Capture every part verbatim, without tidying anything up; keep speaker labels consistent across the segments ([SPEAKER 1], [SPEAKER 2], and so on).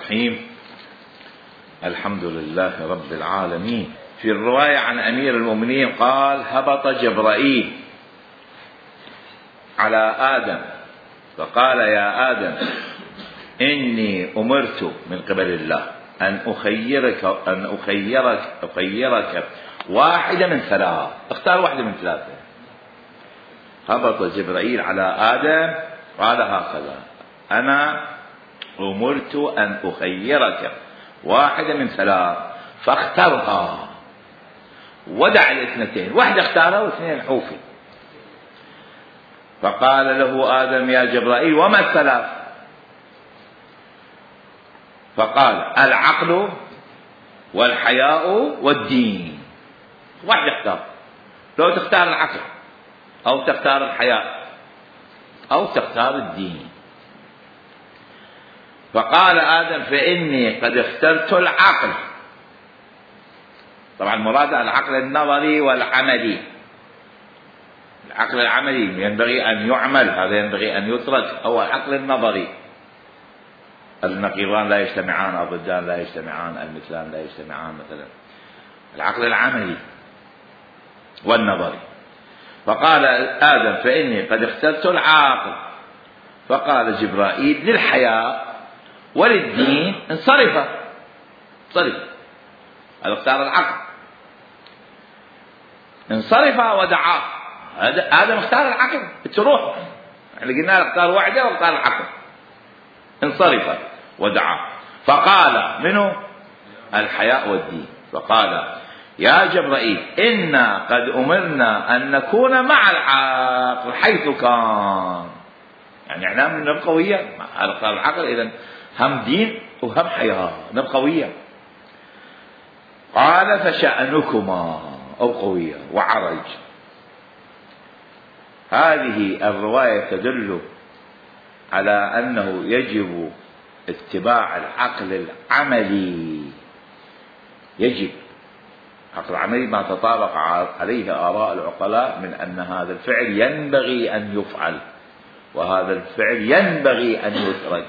[SPEAKER 1] الرحيم. الحمد لله رب العالمين. في الرواية عن أمير المؤمنين قال: هبط جبرائيل على آدم فقال: يا آدم، إني أمرت من قبل الله أن أخيرك أن أخيرك أخيرك واحدة من ثلاث، اختار واحدة من ثلاثة. هبط جبرائيل على آدم قال هكذا: أنا أمرت أن أخيرك واحدة من ثلاث فاخترها ودع الاثنتين، واحدة اختارها واثنين حوفي. فقال له آدم: يا جبرائيل، وما الثلاث؟ فقال: العقل والحياء والدين. واحد اختار، لو تختار العقل أو تختار الحياء أو تختار الدين. فقال آدم: فإني قد اخترت العقل. طبعا مراد العقل النظري والعملي. العقل العملي ينبغي أن يعمل، هذا ينبغي أن يترك، أو العقل النظري. النقيضان لا يجتمعان، الضدان لا يجتمعان، المثلان لا يجتمعان مثلا. العقل العملي والنظري. فقال آدم: فإني قد اخترت العقل. فقال جبرائيل: للحياء وللدين انصرف. انصرف، هذا اختار العقل. انصرف ودعاه. آدم اختار العقل، تروح احنا قلنا له اختار واحدة واختار العقل. انصرف ودعاه. فقال: منه الحياء والدين. فقال: يا جبرائيل، إنا قد أمرنا أن نكون مع العقل حيث كان. يعني احنا نبقى وياه، هذا اختار العقل، إذن هم دين وهم حياة، نبقى وياه. قال: فشأنكما أبقوا وياه وعرج. هذه الرواية تدل على أنه يجب اتباع العقل العملي. يجب العقل العملي ما تطابق عليه آراء العقلاء من أن هذا الفعل ينبغي أن يفعل وهذا الفعل ينبغي أن يترك.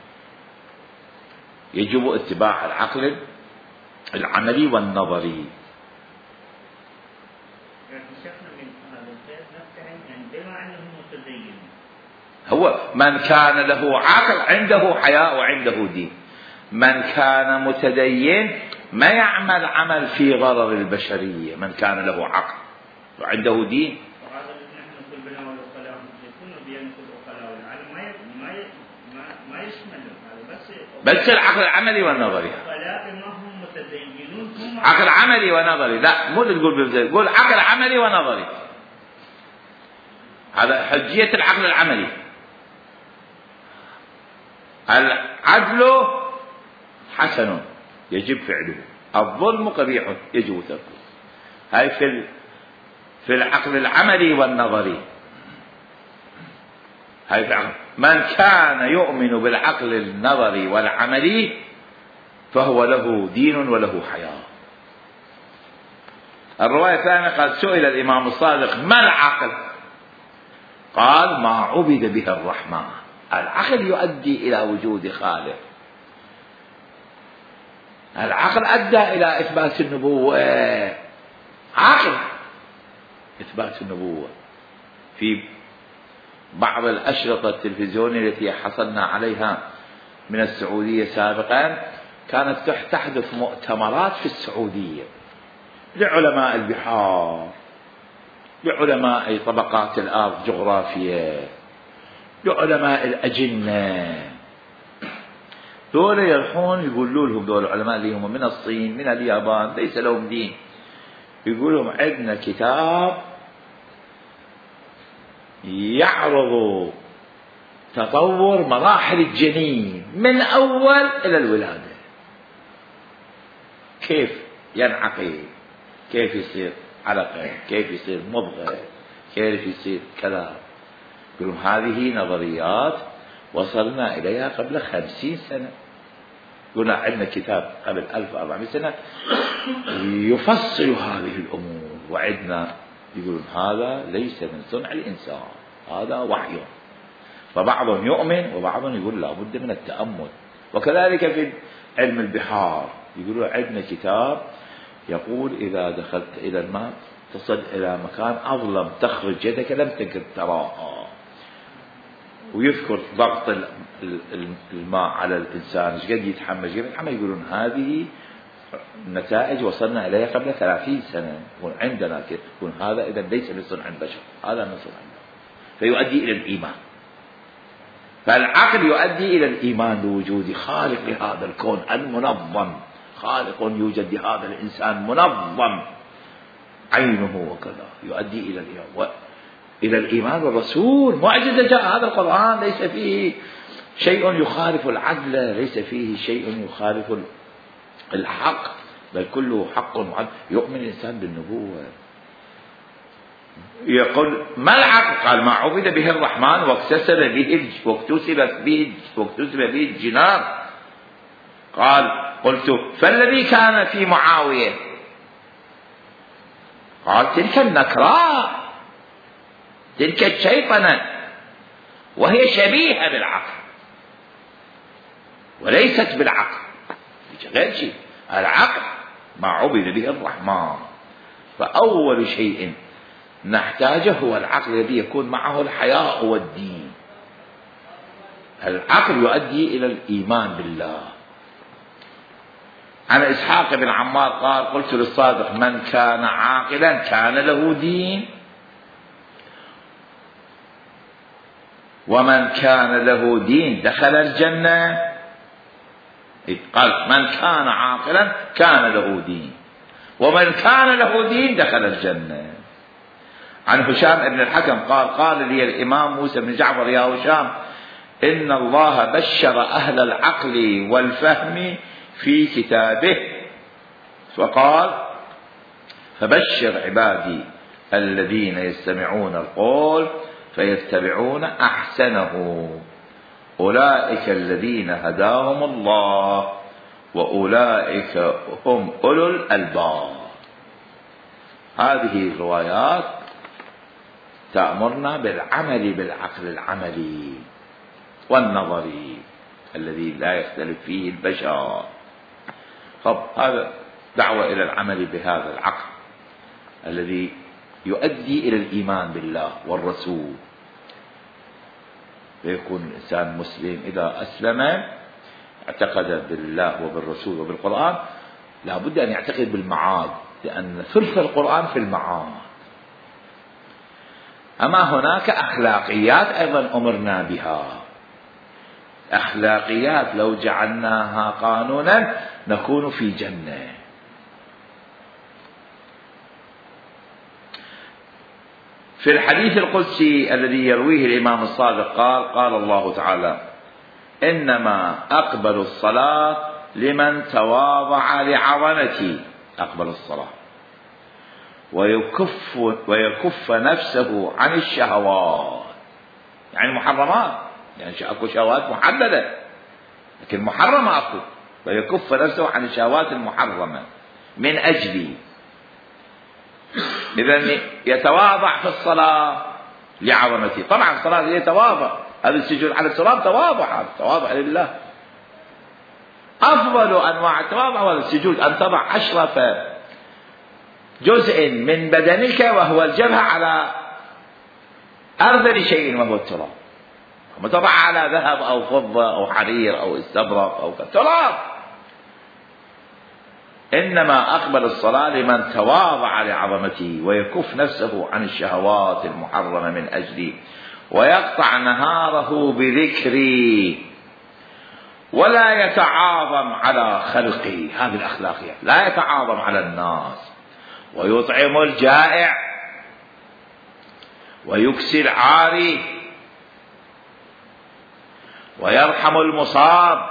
[SPEAKER 1] يجب اتباع العقل العملي والنظري. هو من كان له عقل عنده حياء وعنده دين. من كان متدين ما يعمل عمل في غرر البشرية. من كان له عقل وعنده دين. بس العقل العملي والنظري. عقل عملي ونظري، لا مو تقول بفزل، قول عقل عملي ونظري. هذا حجية العقل العملي. العدل حسن يجب فعله، الظلم قبيح يجب تركه. هاي في في العقل العملي والنظري. هاي في العقل. من كان يؤمن بالعقل النظري والعملي فهو له دين وله حياة. الرواية الثانية قال: سئل الإمام الصادق: ما العقل؟ قال: ما عبد به الرحمن. العقل يؤدي إلى وجود خالق. العقل أدى إلى إثبات النبوة. عقل إثبات النبوة. في بعض الأشرطة التلفزيونية التي حصلنا عليها من السعودية سابقا كانت تحدث مؤتمرات في السعودية لعلماء البحار، لعلماء طبقات الأرض جغرافية، لعلماء الأجنة. دول يروحون يقولوا لهم، دول العلماء اللي هم من الصين من اليابان ليس لهم دين، يقول لهم: عندنا كتاب يعرض تطور مراحل الجنين من أول إلى الولادة، كيف ينعقد، كيف يصير علقة، كيف يصير مضغة، كيف يصير كذا. يقولون هذه نظريات وصلنا إليها قبل خمسين سنة. قلنا عندنا كتاب قبل ألف وأربعمائة سنة يفصل هذه الأمور، وعندنا يقولون هذا ليس من صنع الإنسان، هذا وحي. فبعضهم يؤمن وبعضهم يقول لا بد من التأمل وكذلك في علم البحار يقولون عندنا كتاب يقول إذا دخلت إلى الماء تصل إلى مكان أظلم تخرج يدك لم تكن تراها، ويذكر ضغط الماء على الإنسان ايش قد يتحمل ايش قد يتحمل. يقولون هذه النتائج وصلنا إليها قبل ثلاثين سنة، يقول عندنا كده، يقول هذا إذا ليس من صنع البشر، هذا من صنع الله، فيؤدي إلى الإيمان. فالعقل يؤدي إلى الإيمان بوجود خالق لهذا الكون المنظم، خالق يوجد لهذا الإنسان منظم عينه وكذا، يؤدي إلى الإيمان إلى الإيمان بالرسول. معجزة جاء هذا القرآن ليس فيه شيء يخالف العدل، ليس فيه شيء يخالف الحق، بل كله حق وعدل. يؤمن الإنسان بالنبوة. يقول ما العقل؟ قال ما عبد به الرحمن واكتسب به واكتسب به واكتسب به الجنان. قال قلت فالذي كان في معاوية؟ قال تلك النكراء، تلك الشيطنة، وهي شبيهة بالعقل وليست بالعقل، غير شيء. العقل ما عبد به الرحمن، فأول شيء نحتاجه هو العقل الذي يكون معه الحياء والدين. العقل يؤدي إلى الإيمان بالله. عن إسحاق بن عمار قال قلت للصادق من كان عاقلا كان له دين، ومن كان له دين دخل الجنة. قال من كان عاقلا كان له دين، ومن كان له دين دخل الجنة. عن هشام بن الحكم قال قال لي الإمام موسى بن جعفر يا هشام إن الله بشر أهل العقل والفهم في كتابه، فقال فبشر عبادي الذين يستمعون القول فيتبعون أحسنه أولئك الذين هداهم الله وأولئك هم أولو الألباب. هذه الروايات تأمرنا بالعمل بالعقل العملي والنظري الذي لا يختلف فيه البشر. طب هذا دعوة إلى العمل بهذا العقل الذي يؤدي إلى الإيمان بالله والرسول. فيكون الإنسان مسلم إذا أسلم اعتقد بالله وبالرسول وبالقرآن، لا بد أن يعتقد بالمعاد، لأن ثلث القرآن في المعاد. أما هناك أخلاقيات أيضا أمرنا بها، أخلاقيات لو جعلناها قانونا نكون في جنة. في الحديث القدسي الذي يرويه الإمام الصادق قال قال الله تعالى إنما أقبل الصلاة لمن تواضع لعظمتي، أقبل الصلاة ويكف, ويكف نفسه عن الشهوات، يعني محرمات، يعني أكو شهوات محددة لكن محرمة أكو، ويكف نفسه عن الشهوات المحرمة من أجلي. إذن يتواضع في الصلاة لعظمتي. طبعا الصلاة هي تواضع، هذا السجود على التراب تواضع، تواضع لله. أفضل أنواع التواضع هو السجود، أن تضع أشرف جزء من بدنك وهو الجبهة على أرذل شيء وهو التراب، ثم تضع على ذهب أو فضة أو حرير أو استبرق أو تراب. إنما أقبل الصلاة لمن تواضع لعظمتي ويكف نفسه عن الشهوات المحرمة من أجلي ويقطع نهاره بذكري ولا يتعاظم على خلقي. هذه الأخلاقيات، لا يتعاظم على الناس، ويطعم الجائع ويكسي العاري ويرحم المصاب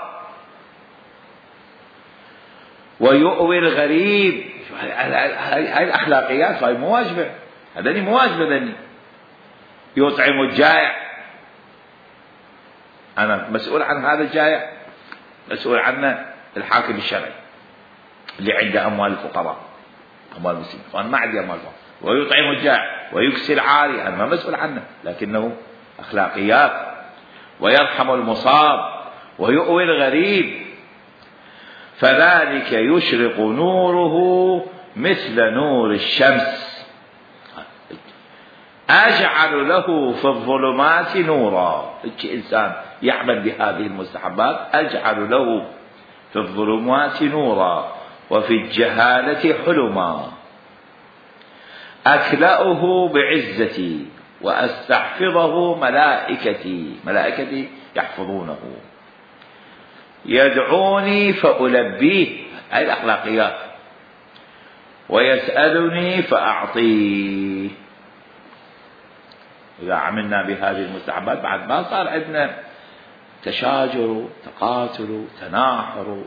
[SPEAKER 1] ويؤوي الغريب. هذه الأخلاقيات هاي مو واجبة، هذني مو واجبة. ذني يطعم الجائع، أنا مسؤول عن هذا الجائع، مسؤول عنه الحاكم الشرعي اللي عنده أموال الفقراء أموال المسلمين، وأنا ما عندي أموال الفقراء. ويطعم الجائع ويكسي العاري، أنا ما مسؤول عنه لكنه أخلاقيات. ويرحم المصاب ويؤوي الغريب، فذلك يشرق نوره مثل نور الشمس. أجعل له في الظلمات نورا، إنسان يعمل بهذه المستحبات أجعل له في الظلمات نورا وفي الجهالة حلما، أكلأه بعزتي وأستحفظه ملائكتي، ملائكتي يحفظونه، يدعوني فألبيه، هذه الأخلاقيات، ويسألني فأعطيه. إذا عملنا بهذه المستحبات بعد ما صار عندنا تشاجر تقاتل تناحر،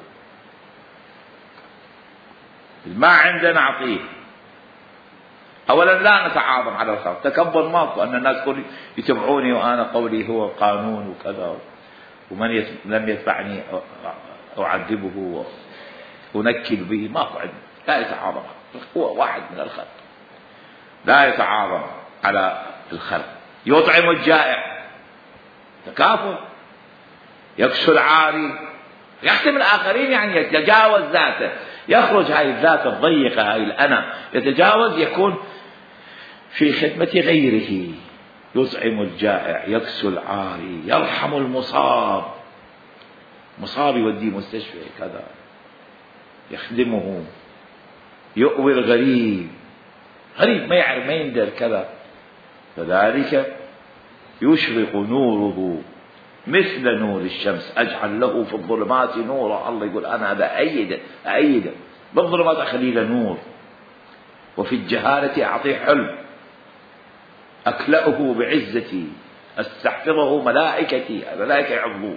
[SPEAKER 1] ما عندنا نعطيه. أولا لا نتعاظم على الخلق، تكبر ماكو، أن الناس كل يتبعوني وأنا قولي هو قانون وكذا، ومن لم يتبعني أعذبه وأنكل به، ماكو عندنا، لا يتعاظم، هو واحد من الخلق، لا يتعاظم على الخلق. يطعم الجائع تكافل، يكسو العاري، يحتمل الآخرين، يعني يتجاوز ذاته، يخرج هاي الذات الضيقة، هاي الأنا، يتجاوز، يكون في خدمة غيره. يطعم الجائع، يكسو العاري، يرحم المصاب، مصاب يوديه مستشفى كذا، يخدمه، يؤوي الغريب، غريب ما يعرف ما يندر كذا، فذلك يشرق نوره مثل نور الشمس، أجعل له في الظلمات نورا. الله يقول أنا هذا أيده أيده بالظلمات أخلي له نور، وفي الجهالة أعطيه حلم، أكلأه بعزتي، أستحفظه ملائكتي، الملائكة يحفظوه.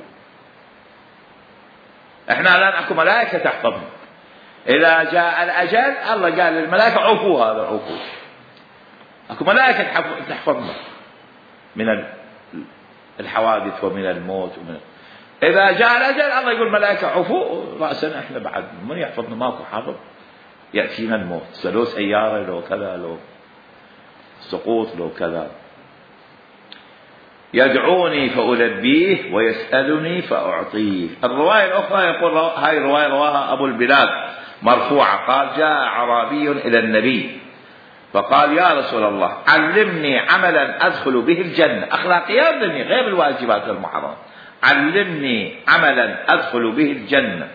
[SPEAKER 1] احنا الآن اكو ملائكة تحفظنا، إذا جاء الأجل الله قال للملائكة عفوا، هذا عفوا، اكو ملائكة تحفظنا من الحوادث ومن الموت ومن... إذا جاء الأجل الله يقول ملائكة عفوا رأسا، احنا بعد من يحفظنا؟ ماكو حافظ، يأتينا الموت، لو سيارة لو كذا لو سقوط لو كذا. يدعوني فألبيه ويسألني فأعطيه. الرواية الأخرى يقول هاي الرواية رواها أبو البلاد مرفوعة، قال جاء أعرابي إلى النبي فقال يا رسول الله علمني عملا أدخل به الجنة، أخلاقيات دنيا غير الواجبات والمحرمات، علمني عملا أدخل به الجنة.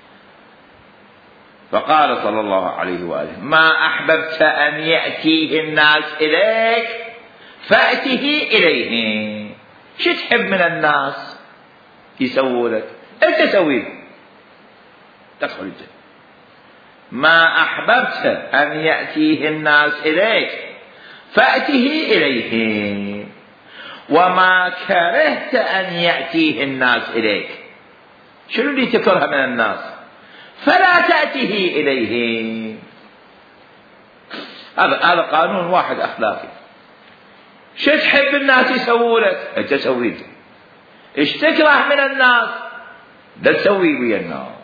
[SPEAKER 1] فقال صلى الله عليه وآله ما أحببت أن يأتيه الناس إليك فأته إليهم. شو تحب من الناس يسووا لك أنت سوي تدخل الجنة. ما أحببت أن يأتيه الناس إليك فأته إليهم، وما كرهت أن يأتيه الناس إليك، شنو اللي تكره من الناس؟ فلا تأته إليهم. هذا هذا قانون واحد أخلاقي. شو تحب الناس يسووا لك أنت سوي له، إيش تكره من الناس لا تسوي ويا الناس.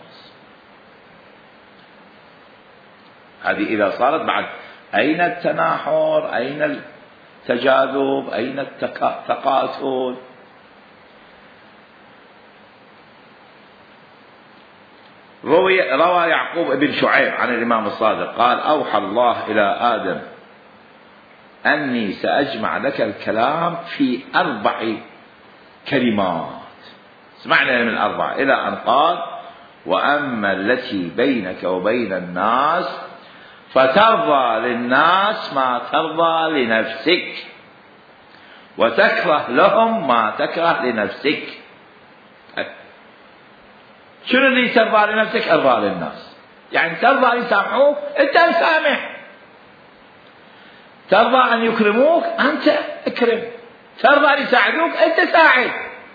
[SPEAKER 1] هذه إذا صارت بعد أين التناحر، أين التجاذب، أين التقاتل؟ روى يعقوب بن شعيب عن الإمام الصادق قال أوحى الله إلى آدم أني سأجمع لك الكلام في أربع كلمات، اسمعنا من الأربع، إلى أن قال وأما التي بينك وبين الناس فترضى للناس ما ترضى لنفسك وتكره لهم ما تكره لنفسك. شنو اللي ترضى لنفسك؟ ارضى للناس، يعني ترضى أن يسامحوك أنت مسامح، ترضى أن يكرموك أنت اكرم، ترضى أن يساعدوك أنت ساعد،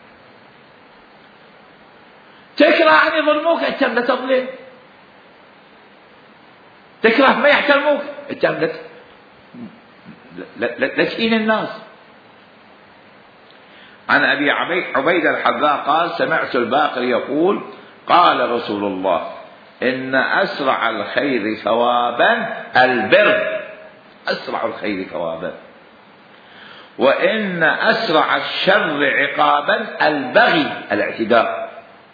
[SPEAKER 1] تكره أن يظلموك أنت لا تظلم، تكره ما يحترموك أنت لا تهين الناس. عن أبي عبيدة الحذاء قال سمعت الباقر يقول قال رسول الله إن أسرع الخير ثوابا البر، أسرع الخير ثوابا، وإن أسرع الشر عقابا البغي الاعتداء.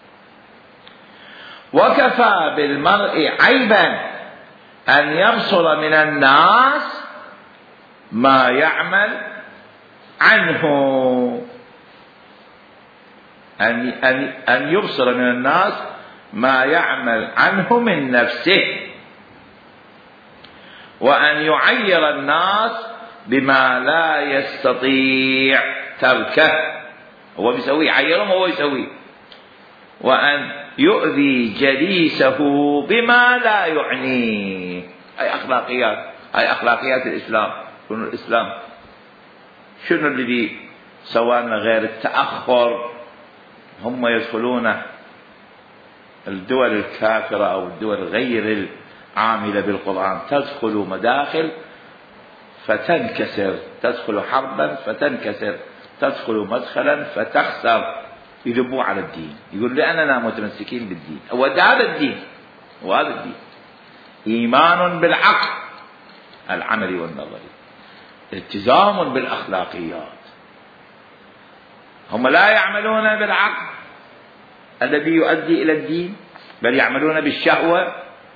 [SPEAKER 1] وكفى بالمرء عيبا أن يبصر من الناس ما يعمل عنه، أن أن أن يبصر من الناس ما يعمل عنه من نفسه، وأن يعير الناس بما لا يستطيع تركه. هو بيسوي يعيرهم وهو يسوي. وأن يؤذي جليسه بما لا يعنيه. أي أخلاقيات، أي أخلاقيات الإسلام. شنو الإسلام؟ شنو الذي سوانا غير التأخر؟ هم يدخلون الدول الكافرة أو الدول غير العاملة بالقرآن، تدخل مداخل فتنكسر، تدخل حربا فتنكسر، تدخل مدخلا فتخسر. يذبوا على الدين، يقول لأننا متمسكين بالدين. وهذا الدين، وهذا الدين إيمان بالعقل العملي والنظري، التزام بالأخلاقيات. هم لا يعملون بالعقل الذي يؤدي إلى الدين، بل يعملون بالشهوة،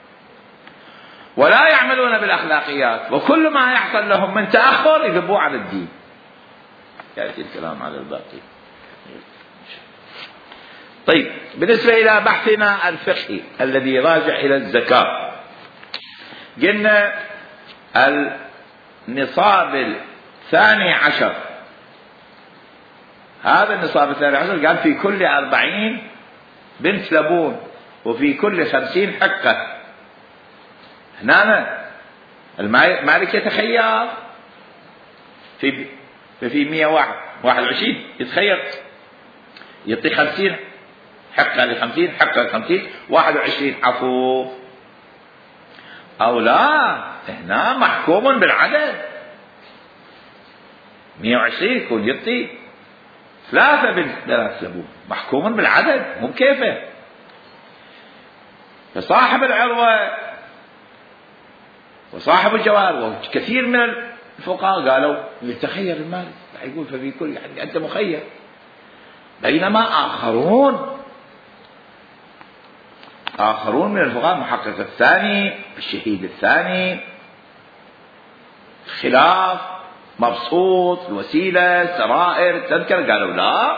[SPEAKER 1] ولا يعملون بالأخلاقيات، وكل ما يحصل لهم من تأخر يذبوا على الدين. يأتي الكلام على الباقي. طيب، بالنسبة إلى بحثنا الفقهي الذي راجع إلى الزكاة، قلنا النصاب الثاني عشر، هذا النصاب الثاني عشر قال في كل أربعين بنت لبون وفي كل خمسين حقة. هنا المالك يتخير في في مئة واحد واحد وعشرين يتخير، يعطي خمسين حقة لخمسين، حقة لخمسين، واحد وعشرين عفو. أو لا، هنا محكوم بالعدد، مئة وعشرين يكون يعطي ثلاثة بنات لبون، محكوم بالعدد مو بكيفه. فصاحب العروة وصاحب الجوار وكثير من الفقهاء قالوا يتخير المالك، يقول ففي كل يعني أنت مخير. بينما آخرون آخرون من الفقهاء، محقق الثاني، الشهيد الثاني، خلاف مبسوط، الوسيلة، سرائر، تذكر، قالوا لا،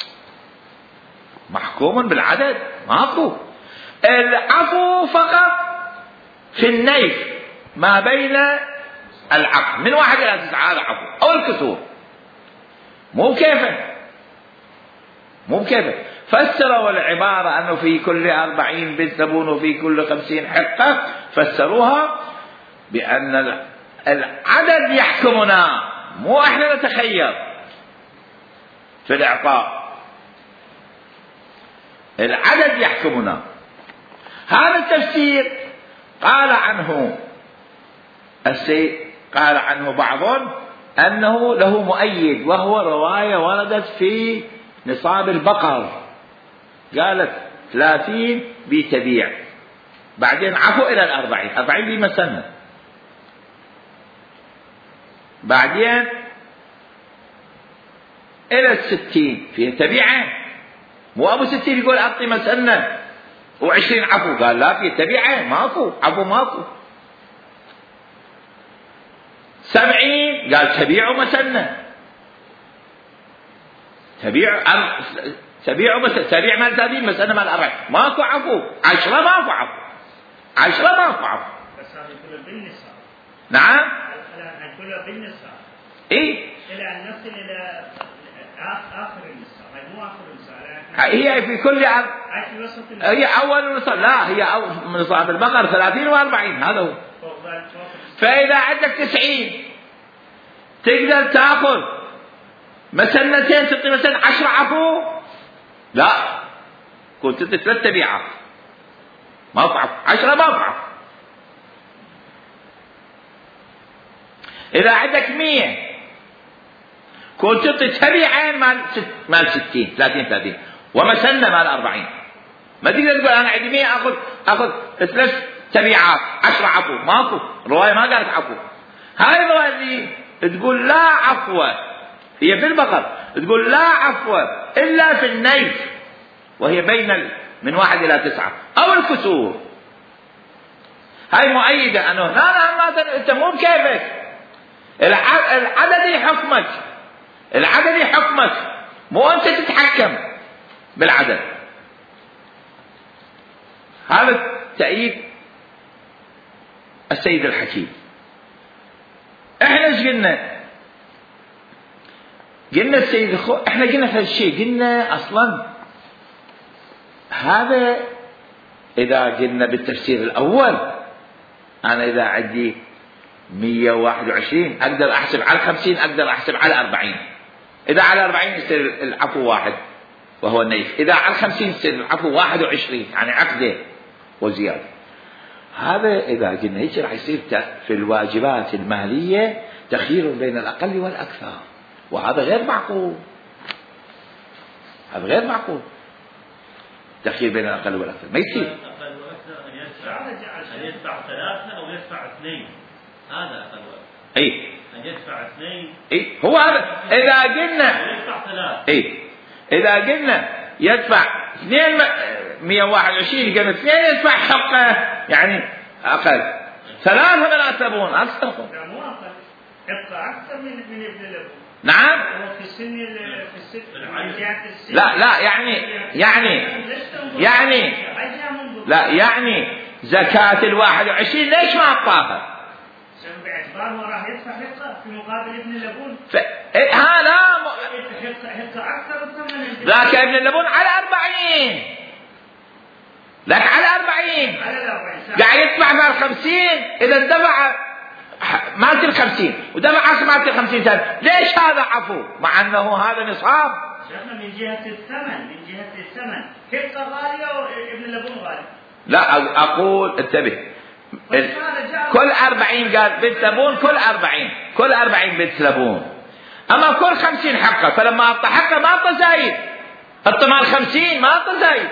[SPEAKER 1] محكوم بالعدد، ماكو. العفو فقط في النيف ما بين العقد من واحد إلى تسعة، هذا عفو، أو الكسور، مو كيفه مو كيفه. فسروا العبارة أنه في كل أربعين بنت لبون وفي كل خمسين حقة، فسروها بأن العدد يحكمنا، مو احنا نتخير في الإعطاء، العدد يحكمنا. هذا التفسير قال عنه السيد، قال عنه بعضهم أنه له مؤيد، وهو رواية وردت في نصاب البقر، قالت ثلاثين بتبيع، بعدين عفوا إلى الأربعين، أربعين بمسنة، بعدين إلى الستين في تبيعة. مو أبو ستين يقول أعطي مسنة وعشرين عفو، قال لا، في تبيعة ماكو عفو، ماكو. سبعين قال تبيعوا مسنة، تبيع تبيعوا مسنة، تبيع مال ثلاثين مسنة مال أربعين، ماكو عفو. عشرة ماكو عفو، عشرة ماكو عفو.
[SPEAKER 2] بس هذا كله بالنسبة.
[SPEAKER 1] نعم.
[SPEAKER 2] هذا كله بالنسبة.
[SPEAKER 1] إيه.
[SPEAKER 2] إلى نصل إلى آخر النصاب، مو آخر النصاب.
[SPEAKER 1] هي في كل عام. هي أول نصاب، لا، هي أول نصاب البقر ثلاثين وأربعين، هذا هو. فإذا عندك تسعين تقدر تأخذ مسنتين، تعطي مثلا عشرة عفو؟ لا، كنت تعطي ثلاث تبيعات، ما عفو، عشرة ما عفو. إذا عندك مية كنت تعطي تبيعين مال ست مال ستين، ثلاثين ثلاثين، ومسنة مال أربعين. ما تقدر تقول أنا عندي مية أخذ أخذ ثلاث تبيعات عشرة عفو، ماكو رواية ما قالت عفو. هاي الرواية اللي تقول لا عفو هي في البقر، تقول لا عفو إلا في النيف، وهي بين من واحد إلى تسعة أو الكسور. هاي مؤيدة أنه لا لا ما أنت مو بكيفك، العدد يحكمك، العدد يحكمك، مو أنت تتحكم بالعدد. هذا تأييد السيد الحكيم. احنا ايش قلنا؟ قلنا السيد الخو احنا قلنا في هالشيء، قلنا اصلا هذا اذا قلنا بالتفسير الاول، انا اذا عندي مية وواحد وعشرين اقدر احسب على خمسين، اقدر احسب على اربعين. اذا على اربعين يصير العفو واحد وهو النيف، اذا على خمسين يصير العفو واحد وعشرين، يعني عقده وزياده. هذا إذا قلنا هيك راح يصير في الواجبات المالية تخيير بين الأقل والأكثر، وهذا غير معقول، هذا غير معقول تخيير بين الأقل والأكثر، ما يصير.
[SPEAKER 3] الأقل والأكثر أن يدفع أن يدفع ثلاثة أو يدفع اثنين، هذا أقل والأكثر.
[SPEAKER 1] أي
[SPEAKER 3] أن يدفع اثنين.
[SPEAKER 1] أي هو هذا. إذا قلنا
[SPEAKER 3] يدفع ثلاثة.
[SPEAKER 1] أي إذا قلنا يدفع اثنين مية وواحد وعشرين، قلنا اثنين يدفع حقه يعني أقل، ثلاثة ولا تبون أكثر.
[SPEAKER 2] لا مو أقل، حقه أكثر من من ابن لبون.
[SPEAKER 1] نعم.
[SPEAKER 2] في السن في السن السن.
[SPEAKER 1] لا لا يعني يعني يعني لا يعني زكاة الواحد وعشرين ليش ما أعطاها؟
[SPEAKER 2] باعتباره راح يدفع حقه في مقابل ابن لبون.
[SPEAKER 1] ف... إيه ها لا م...
[SPEAKER 2] حقه حقه أكثر من ابن.
[SPEAKER 1] لكن ابن لبون على أربعين، لك على أربعين
[SPEAKER 2] على الأربعين
[SPEAKER 1] قاعد يدفع مع الخمسين. إذا دفع مالت الخمسين ودفع مالت الخمسين سنة، ليش هذا عفو مع أنه هذا نصاب؟
[SPEAKER 2] شيخنا من جهة الثمن، من جهة الثمن حقه غالية وابن لبون غالي.
[SPEAKER 1] لا أقول انتبه، كل أربعين قال بنت لبون، كل أربعين كل أربعين بنت لبون، أما كل خمسين حقه، فلما أعطى حقه ما أعطى زايد، أعطى مال خمسين ما أعطى زايد.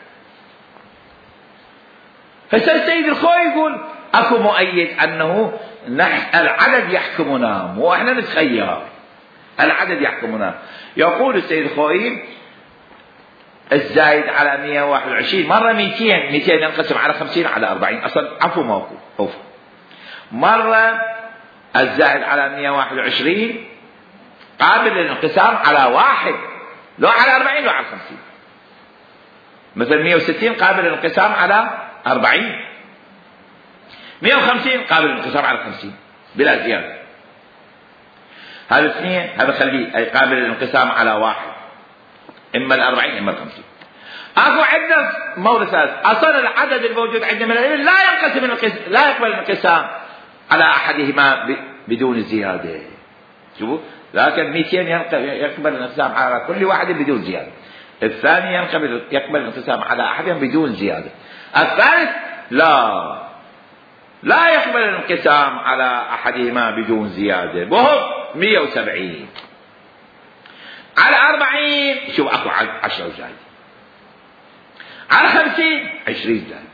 [SPEAKER 1] فسأل السيد الخوي يقول أكو مؤيد أنه نحن العدد يحكمنا، مو إحنا نتخير، العدد يحكمنا. يقول السيد الخوي الزايد على مية وواحد وعشرين مرة مئتين، مئتين ينقسم على خمسين على أربعين، أصلا عفو موقوف أوف. مرة الزايد على مية وواحد وعشرين قابل للانقسام على واحد، لو على أربعين لو على خمسين. مثل مية وستين قابل للانقسام على أربعين، مية وخمسين قابل للانقسام على خمسين بلا زيادة. هذا اثنين هذا خليه أي قابل للانقسام على واحد، إما الأربعين إما الخمسين. أكو عدة مورثات، أصلا العدد الموجود عندنا من الإبل لا ينقسم لا يقبل الانقسام على أحدهما بدون زيادة. شوفوا، لكن مئتين يقبل الانقسام على كل واحد بدون زيادة، الثاني يقبل يقبل الانقسام على أحدهم بدون زيادة، الثالث لا لا يقبل الانقسام على أحدهما بدون زيادة، وهو مئة وسبعين. على أربعين شوف أكو عشرة زايد، على خمسين عشرين زايد.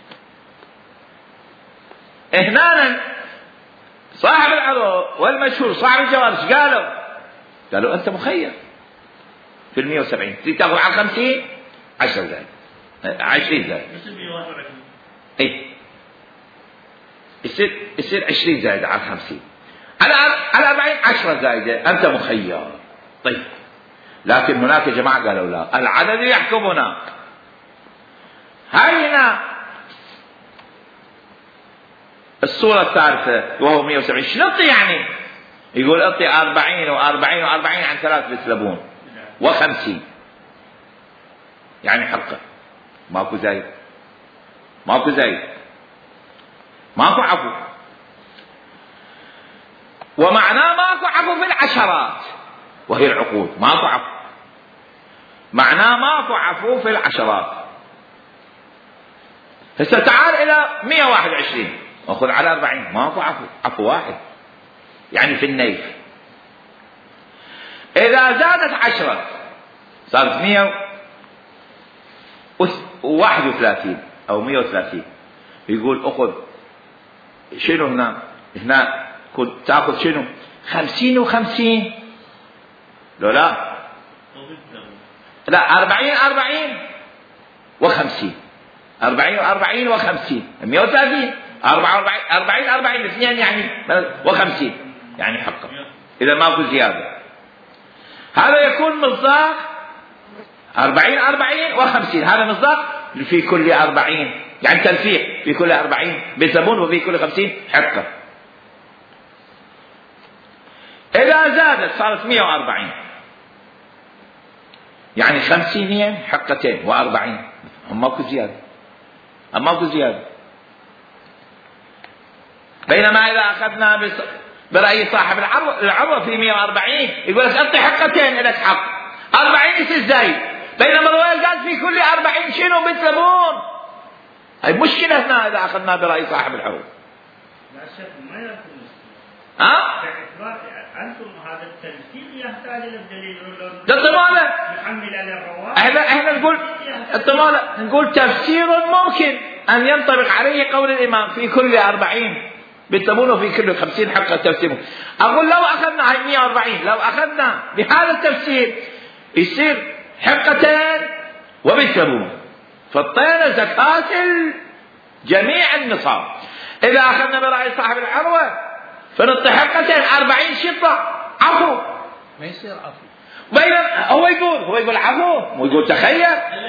[SPEAKER 1] هنا صاحب العروض والمشهور صاحب الجواب ايش قالوا؟ قالوا أنت مخير في المئة وسبعين، تريد تأخذ على خمسين عشرة زايد عشرين زايد. إيه يصير يصير عشرين زايد على خمسين، على على أربعين عشرة زايدة، أنت مخير. طيب لكن هناك جماعة قالوا لا، العدد يحكمنا. هاي هنا الصورة الثالثة وهو مئة وسبعين، شنو اعطي يعني؟ يقول اعطي أربعين وأربعين وأربعين عن ثلاث بسلبون وخمسين، يعني حقه ماكو زايد، ماكو زايد، ماكو عفو. ومعناه ماكو عفو في العشرات وهي العقود، ماكو عفو، معناه ماكو عفو في العشرات. هسه تعال إلى مئة وواحد وعشرين وخذ على أربعين، ماكو عفو، عفو واحد يعني في النيف. إذا زادت عشرة صارت مئة وواحد وثلاثين أو مئة وثلاثين، يقول أخذ شنو هنا؟ هنا كنت تأخذ شنو؟ خمسين وخمسين، لو لا لا أربعين أربعين، وخمسين. أربعين وأربعين وخمسين، مئة وثلاثين. أربعة وأربعين أربعين أربعين اثنين يعني وخمسين يعني حقه، إذا ماكو زيادة. هذا يكون مصداق أربعين أربعين وخمسين، هذا مصداق في كل أربعين، يعني تلفيق في كل أربعين بثمون وفي كل خمسين حقه. إذا زادت صارت مئة وأربعين، يعني خمسينين حقتين وأربعين، ماكو زيادة، ماكو زيادة. بينما إذا أخذنا برأي صاحب العرض في مئة وأربعين يقول لك أعطي حقتين لك حق أربعين يصير زايد، بينما الرواية قال في كل أربعين شنو بثمون. هاي مشكلة هنا إذا أخذنا برأي صاحب العروض.
[SPEAKER 2] لا شك ما يكون
[SPEAKER 1] ها؟
[SPEAKER 2] باعتبار أنتم هذا التنسيق يحتاج إلى الدليل.
[SPEAKER 1] الطمانة
[SPEAKER 2] يحمل على الرواية.
[SPEAKER 1] احنا احنا نقول الطمانة، نقول تفسير ممكن أن ينطبق عليه قول الإمام في كل أربعين بالثمون وفي كل خمسين حق التفسير. أقول لو أخذنا هاي مئة وأربعين، لو أخذنا بهذا التفسير يصير حقتين وبالثمون، فالطين زكاة جميع النصاب. إذا أخذنا برأي صاحب العروة فنعطي حقتين أربعين شطة عفو،
[SPEAKER 4] ما يصير عفو.
[SPEAKER 1] بين هو يقول هو يقول عفو، مو يقول تخيل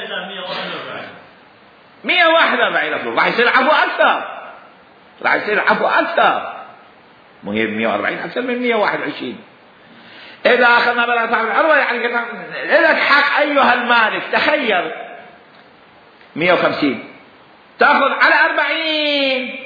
[SPEAKER 1] مئة وواحد وأربعين أفضل، راح يصير عفو أكثر، راح يصير عفو أكثر، مو هي مئة وأربعين أكثر من مئة وواحد وعشرين. إذا أخذنا برأي صاحب العروة يعني لك حق أيها المالك تخير مئة وخمسين تأخذ على أربعين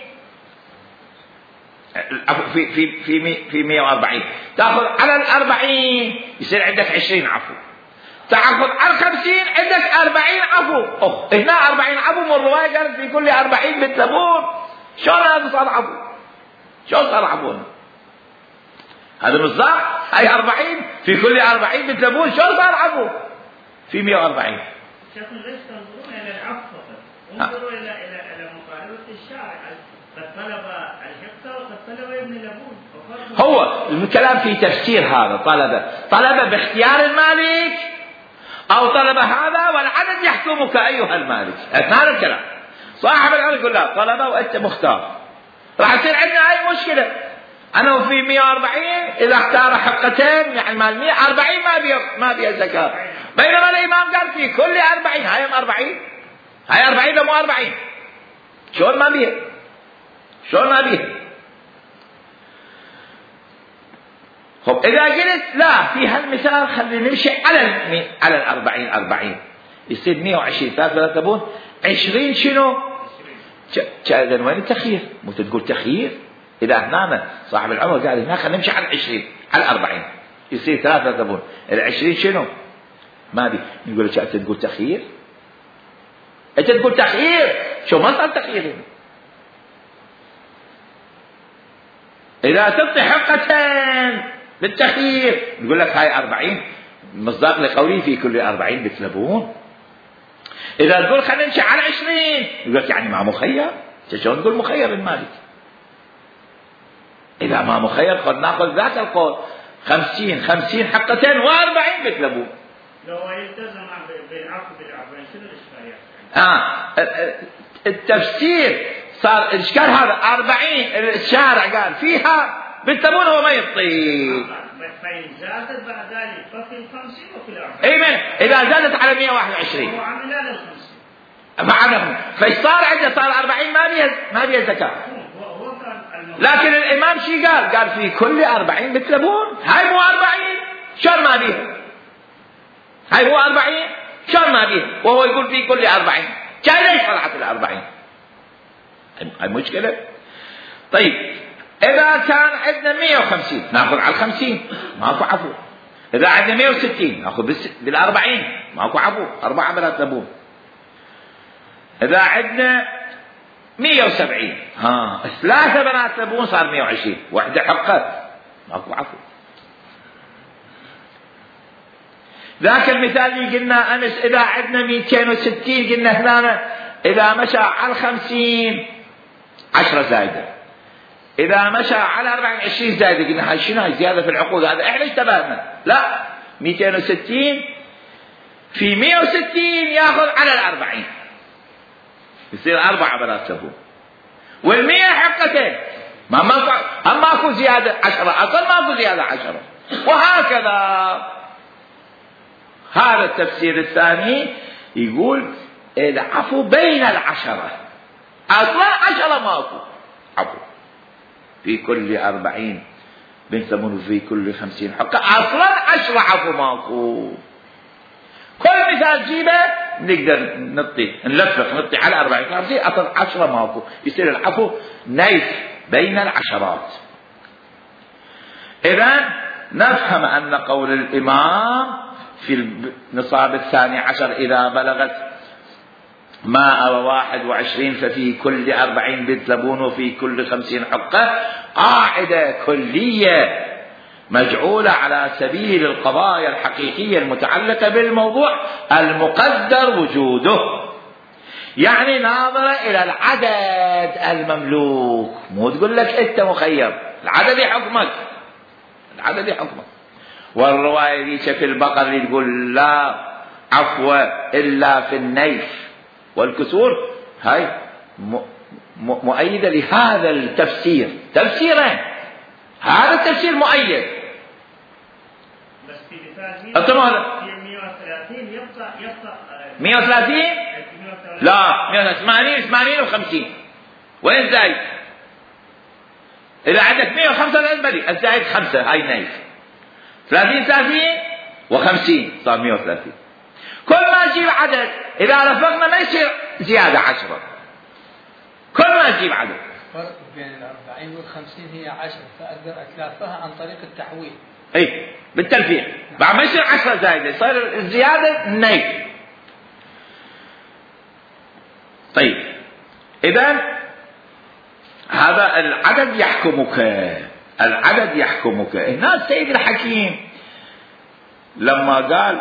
[SPEAKER 1] في في في في مئة وأربعين تأخذ على الأربعين يصير عندك عشرين عفو، تأخذ على الخمسين عندك أربعين عفو. أوه هنا أربعين عفو، من الرواية قالت في كل أربعين بالثمون. شلون هذا صار عفو؟ شلون صار عفو؟ هذا مصداق هاي أربعين في كل أربعين بالثمون، شلون صار عفو في مئة وأربعين؟
[SPEAKER 2] شيخ ليش تنظرون إلى العفو فقط؟ انظروا إلى إلى إلى مقاربة الشارع، قد طلب الحقة وقد طلب ابن لبون.
[SPEAKER 1] هو الكلام في تفسير هذا، طلب طلب باختيار المالك أو طلب هذا والعدد يحكمك أيها المالك. هذا الكلام صاحب العرض يقول لا طلبه وأنت مختار، راح يصير عندنا أي مشكلة. أنا في مئة وأربعين إذا اختار حقتين يعني مال مئة أربعين ما بيه ما بيه زكاة، بينما الإمام قال في كل أربعين هاي أربعين هاي أربعين مو أربعين، شلون ما بيه؟ شلون ما بيه؟ خب إذا قلت لا في هالمثال خلينا نمشي على المي... على الأربعين أربعين يصير مئة وعشرين ثلاثة تبون عشرين شنو؟ إذا وين التخيير؟ مو تقول تخيير؟ إذا هنا صاحب العمر قال هنا خلينا نمشي على العشرين على الأربعين يصير ثلاثة تبون، العشرين شنو؟ ما بي نقول لك أنت تقول تخيير؟ أنت تقول تخيير؟ شو ما صار تخيير هنا؟ إذا تعطي حقتين بالتخيير نقول لك هاي أربعين مصداق لقولي في كل أربعين بتلبون. إذا تقول خلينا نمشي على عشرين يقول لك يعني ما مخير، شلون تقول مخير المالك؟ إذا ما مخير خد ناخذ ذاك القول خمسين خمسين حقتين وأربعين بتلبون.
[SPEAKER 2] لو يلتزم بالعفو بالأربعين شنو الإشكالية؟
[SPEAKER 1] آه التفسير صار الإشكال هذا أربعين الشارع قال فيها بالثمون هو ما يطيق.
[SPEAKER 2] فإن زادت بعد ذلك ففي الخمسين وفي الأربعين.
[SPEAKER 1] أي من إذا زادت على مئة وواحد وعشرين.
[SPEAKER 2] هو عمل على الخمسين.
[SPEAKER 1] معنا فإيش صار عنده؟ صار أربعين ما بيه ما بيه زكاة.
[SPEAKER 2] هو كان
[SPEAKER 1] لكن الإمام شي قال؟ قال في كل أربعين بالثمون. هاي مو أربعين شر ما بيه. هاي مو أربعين شر ما بيه وهو يقول في كل أربعين. كان ليش طلعت الأربعين؟ هاي مشكلة. طيب إذا كان عندنا مئة وخمسين نأخذ على الخمسين ماكو عفو. إذا عندنا مئة وستين نأخذ بالأربعين ماكو عفو، أربعة بلا تبون. إذا عندنا مئة وسبعين ها ثلاثة بنات تبون صار مئة وعشرين، واحدة حقة ماكو عفو. ذاك المثال اللي قلنا أمس إذا عندنا مئتين وستين قلنا هنا إذا مشى على الخمسين عشرة زايدة، إذا مشى على أربعين عشرين زايدة. قلنا هاي شنو هاي زيادة في العقود؟ هذا إحنا اشتبهنا. لا مئتين وستين في مئة وستين يأخذ على الأربعين يصير أربعة بنات لبون، والمية حقتين، ما ما أما ماكو زيادة عشرة، أصلا ماكو زيادة عشرة، وهكذا. هذا التفسير الثاني يقول العفو بين العشرة، أصلا عشرة ماكو عفو، في كل أربعين بنت لبون وفي كل خمسين حقة، أصلا عشرة عفو ماكو. كل مثال جيبه نقدر نطي نلفق نطي على أربعين خمسين، أصلا عشرة ماكو، يصير العفو نيف بين العشرات. إذن نفهم أن قول الإمام في النصاب الثاني عشر إذا بلغت ماء وواحد وعشرين ففي كل أربعين بنت لبون وفي كل خمسين حقة، قاعدة كلية مجعولة على سبيل القضايا الحقيقية المتعلقة بالموضوع المقدر وجوده، يعني ناظرة إلى العدد المملوك، مو تقول لك أنت مخير، العدد يحكمك، العدد يحكمك. والرواية دي في البقر اللي تقول لا عفو إلا في النيف والكسور، هاي مؤيدة لهذا التفسير، تفسيرين، هذا التفسير مؤيد.
[SPEAKER 2] بس في مثال مئة وثلاثين يبقى يبقى
[SPEAKER 1] مئة وثلاثين لا مئة وثمانين ثمانين وخمسين، وين زايد؟ إذا عندك مئة وخمسة لازم الزايد خمسة، هاي نايف. ثلاثين ثلاثين وخمسين صار مئة وثلاثين. كل ما تجيب عدد إذا لفقنا ما يصير زيادة عشرة، كل ما تجيب عدد.
[SPEAKER 4] فرق بين الأربعين والخمسين هي عشرة، فأقدر أتلافها عن طريق التحويل.
[SPEAKER 1] أي بالتلفيق، بعد ما يصير عشرة زايدة يصير الزيادة نيف. طيب إذن هذا العدد يحكمك، العدد يحكمك. هنا السيد الحكيم لما قال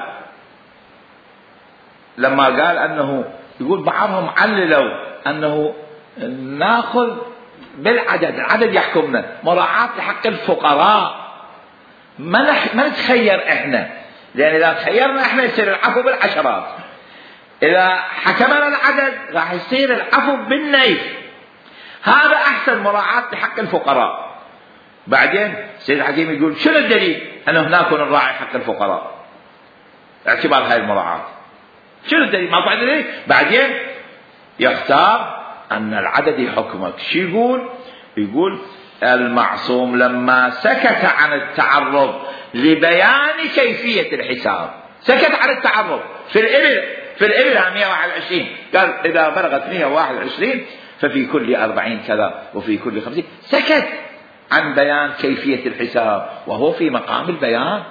[SPEAKER 1] لما قال أنه يقول بعضهم عللوا أنه ناخذ بالعدد، العدد يحكمنا، مراعاة لحق الفقراء، ما نح... ما نتخير احنا، لأن إذا تخيرنا احنا يصير العفو بالعشرات، إذا حكمنا العدد راح يصير العفو بالنيف، هذا أحسن مراعاة لحق الفقراء. بعدين السيد الحكيم يقول شنو الدليل أنه هناك نراعي حق الفقراء اعتبار هاي المراعاة؟ شنو الدليل؟ ما في دليل. بعدين يختار أن العدد يحكمك. شو يقول؟ يقول المعصوم لما سكت عن التعرض لبيان كيفية الحساب، سكت عن التعرض في الإبل، في الإبل مئة وواحد وعشرين، قال إذا بلغت مئة وواحد وعشرين ففي كل أربعين كذا وفي كل خمسين، سكت عن بيان كيفية الحساب وهو في مقام البيان.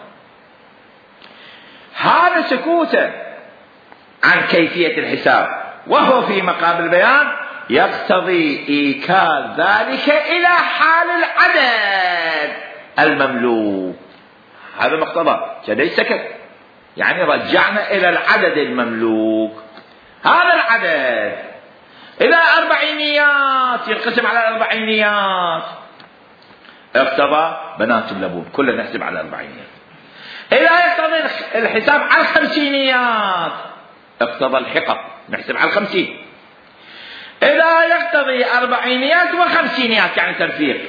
[SPEAKER 1] هذا سكوته عن كيفية الحساب وهو في مقام البيان يقتضي إيكال ذلك إلى حال العدد المملوك، هذا مقتضى كذا سكت، يعني رجعنا إلى العدد المملوك. هذا العدد إلى أربعينيات ينقسم على الأربعينيات، اقتضى بنات اللبون كلنا نحسب على الأربعينيات. إذا يقتضي الحساب على الخمسينيات اقتضى الحقق نحسب على الخمسين. إذا يقتضي أربعينيات وخمسينيات يعني ترفيق،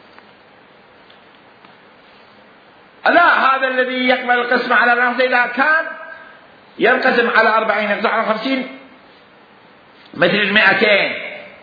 [SPEAKER 1] لا هذا الذي يقبل القسم على الرأس إذا كان ينقسم على أربعين يقسم على خمسين مثل المئتين،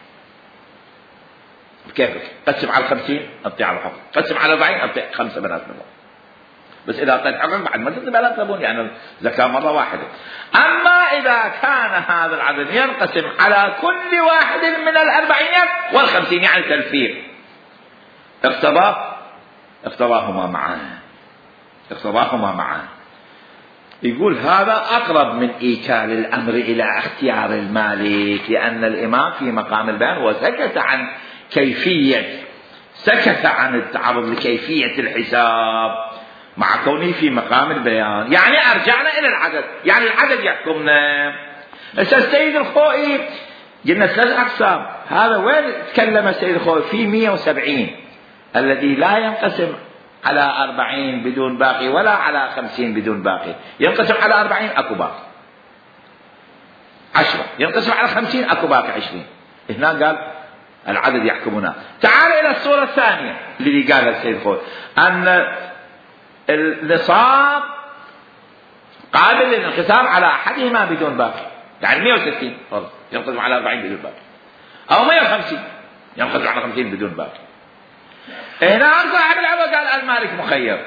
[SPEAKER 1] كيفك قسم على الخمسين أبطي على الحق، قسم على أربعين أبطي خمسة بنات لبون، بس إذا أعطيت حقك بعد ما تنتبه بنات لبون يعني زكاة مرة واحدة. أما إذا كان هذا العدد ينقسم على كل واحد من الأربعينات والخمسين يعني تلفيق، اقتضى اقتضاهما معا، اقتضاهما معا. يقول هذا أقرب من إيكال الأمر إلى اختيار المالك، لأن الإمام في مقام البيان وسكت عن كيفية، سكت عن التعرض لكيفية الحساب مع كونه في مقام البيان، يعني أرجعنا إلى العدد، يعني العدد يحكمنا. السيد الخوئي قلنا ثلاث أقسام، هذا وين تكلم السيد الخوئي؟ في مئة وسبعين الذي لا ينقسم على أربعين بدون باقي ولا على خمسين بدون باقي، ينقسم على أربعين أكو باقي. عشرة ينقسم على خمسين أكو باقي عشرين. هنا قال العدد يحكمنا. تعال إلى الصورة الثانية اللي قالها السيد خوي، أن النصاب قابل للانقسام على أحدهما بدون باقي، يعني مئة وستين فرض ينقسم على أربعين بدون باقي، أو مئة وخمسين ينقسم على خمسين بدون باقي. هنا صاحب العوض قال المالك مخير.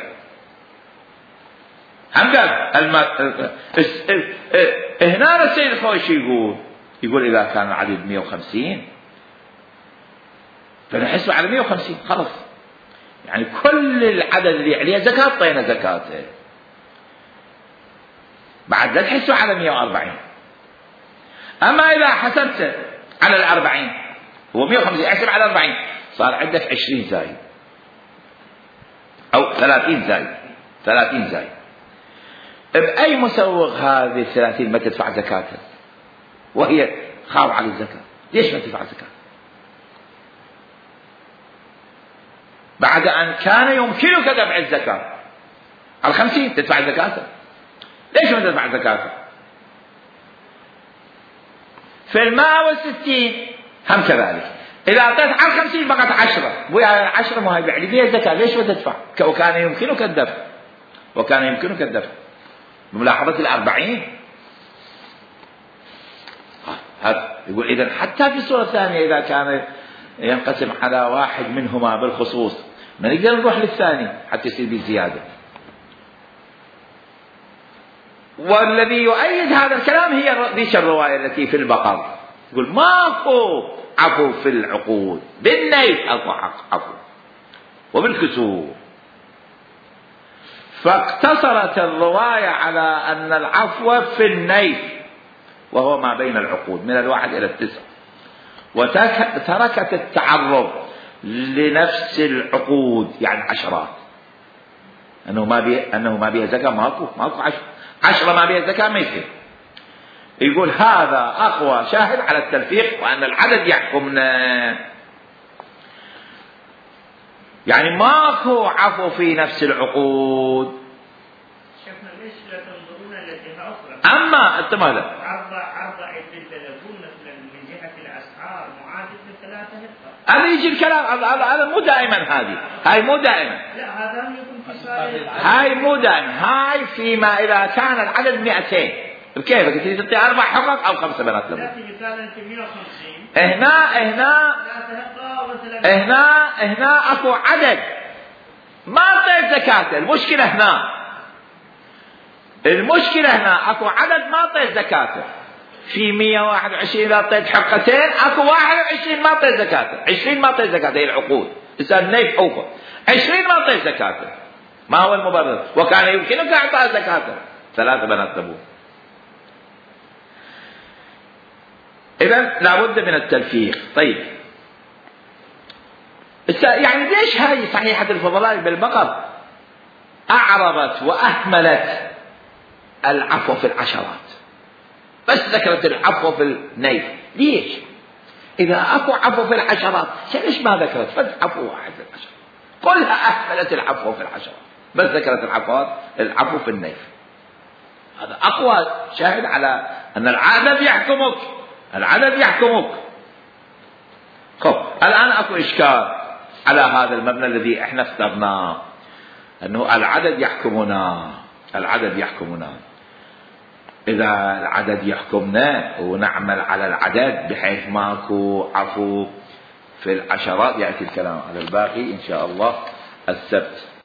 [SPEAKER 1] هم قال المال... هنا السيد الخويشي يقول يقول إذا كان العدد مئة وخمسين فنحسب على مئة وخمسين خلص، يعني كل العدد اللي عليه زكاة طينا زكاته، بعد لا تحسوا على مئة وأربعين. أما إذا حسبت على الأربعين هو مئة وخمسين احسب على أربعين صار عندك عشرين زايد أو ثلاثين زايد ثلاثين زايد. بأي مسوغ هذه الثلاثين ما تدفع زكاته وهي خاضعة للزكاة؟ ليش ما تدفع زكاة بعد أن كان يمكنك دفع الزكاة؟ على خمسين تدفع زكاته، ليش ما تدفع زكاته؟ في الماء والستين هم كذلك، إذا أعطيت على خمسين بقت عشرة ويا عشرة ما هي بعلي فيها زكاة، ليش ما تدفع؟ وكان يمكنك الدفع وكان يمكنك الدفع بملاحظة الأربعين. هذا يقول إذن حتى في الصورة الثانية إذا كان ينقسم على واحد منهما بالخصوص ما نقدر نروح للثاني حتى يصير بالزيادة. والذي يؤيد هذا الكلام هي ذيك الرواية التي في البقر يقول ماكو عفو في العقود، بالنيف أكو عفو وبالكسور. فاقتصرت الرواية على أن العفو في النيف وهو ما بين العقود من الواحد إلى التسع، وتركت التعرض لنفس العقود يعني عشرات، أنه ما بيه أنه ما بيه زكاة ماكو ماكو عشرة عشرة ما بيه زكاة ما يصير. يقول هذا أقوى شاهد على التلفيق وأن العدد يحكمنا، يعني ماكو عفو في نفس العقود.
[SPEAKER 2] شيخنا ليش لا تنظرون التي أخرى؟
[SPEAKER 1] أما أنت ماذا؟
[SPEAKER 2] عرض عرض عدة تلفون مثلا من جهة الأسعار معادل لثلاثة هكتار.
[SPEAKER 1] هذا يجي الكلام هذا مو دائما، هذه هاي مو دائما،
[SPEAKER 2] لا هذا يكون في صالح
[SPEAKER 1] هاي مو دائما، هاي فيما إذا كان العدد مئتين بكيفك تريد تعطي أربع حقوق أو خمسة بنات لبن. هنا هنا هنا هنا أكو عدد ما أعطيت زكاة. المشكلة هنا المشكلة هنا أكو عدد ما أعطيت زكاة. في مئة وواحد وعشرين إذا أعطيت حقتين أكو واحد وعشرين ما أعطيت زكاة، عشرين ما أعطيت زكاة. هي العقود إذا النيف أوفى، عشرين ما أعطيت زكاة. ما هو المبرر؟ وكان يمكنك إعطاء زكاة. ثلاثة بنات لبن. إذن لابد من التلفيق. طيب يعني ليش هاي صحيحة الفضلاء بالبقر أعرضت وأهملت العفو في العشرات بس ذكرت العفو في النيف؟ ليش؟ إذا أكو عفو في العشرات ليش ما ذكرت فد عفو واحد في العشرات؟ كلها أهملت العفو في العشرات بس ذكرت العفو العفو في النيف. هذا أقوى شاهد على أن العدد يحكمك، العدد يحكمك. خب الآن أكو إشكال على هذا المبنى الذي احنا اخترناه، أنه العدد يحكمنا، العدد يحكمنا. إذا العدد يحكمنا ونعمل على العدد بحيث ماكو عفو في العشرات، يأتي الكلام على الباقي إن شاء الله السبت.